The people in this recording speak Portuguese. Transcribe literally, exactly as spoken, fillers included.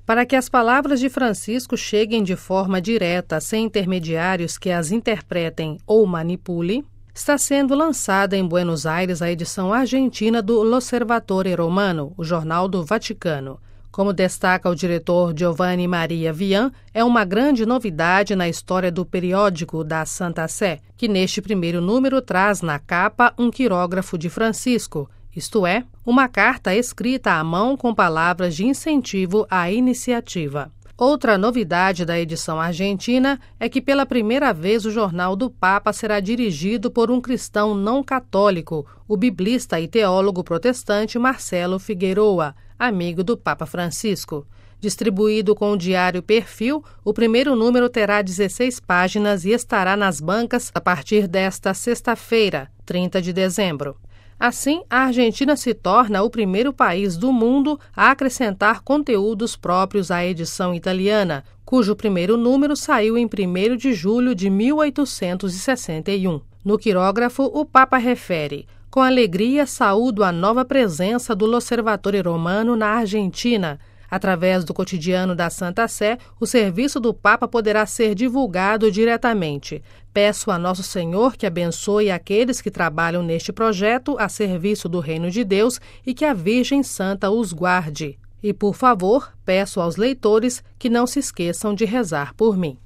Para que as palavras de Francisco cheguem de forma direta, sem intermediários que as interpretem ou manipulem, está sendo lançada em Buenos Aires a edição argentina do L'Osservatore Romano, o jornal do Vaticano. Como destaca o diretor Giovanni Maria Vian, é uma grande novidade na história do periódico da Santa Sé, que neste primeiro número traz na capa um quirógrafo de Francisco, isto é, uma carta escrita à mão com palavras de incentivo à iniciativa. Outra novidade da edição argentina é que pela primeira vez o Jornal do Papa será dirigido por um cristão não católico, o biblista e teólogo protestante Marcelo Figueroa, amigo do Papa Francisco. Distribuído com o diário Perfil, o primeiro número terá dezesseis páginas e estará nas bancas a partir desta sexta-feira, trinta de dezembro. Assim, a Argentina se torna o primeiro país do mundo a acrescentar conteúdos próprios à edição italiana, cujo primeiro número saiu em primeiro de julho de mil oitocentos e sessenta e um. No quirógrafo, o Papa refere: "Com alegria saúdo a nova presença do L'Osservatore Romano na Argentina. Através do cotidiano da Santa Sé, o serviço do Papa poderá ser divulgado diretamente. Peço a Nosso Senhor que abençoe aqueles que trabalham neste projeto a serviço do Reino de Deus e que a Virgem Santa os guarde. E, por favor, peço aos leitores que não se esqueçam de rezar por mim."